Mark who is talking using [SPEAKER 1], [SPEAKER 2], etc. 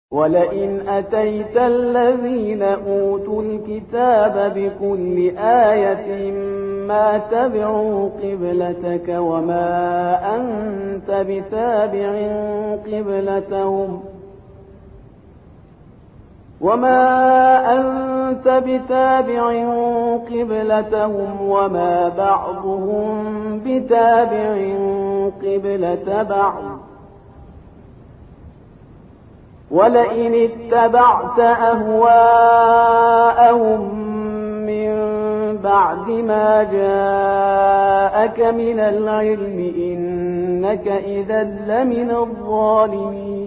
[SPEAKER 1] ولئن أتيت الذين أوتوا الكتاب بكل آية ما تبعوا قبلتك وما أنت بتابع قبلتهم وما بعضهم بتابع قبلة بعض ولئن اتبعت أهواءهم من بعد ما جاءك من العلم إنك إذا لمن الظالمين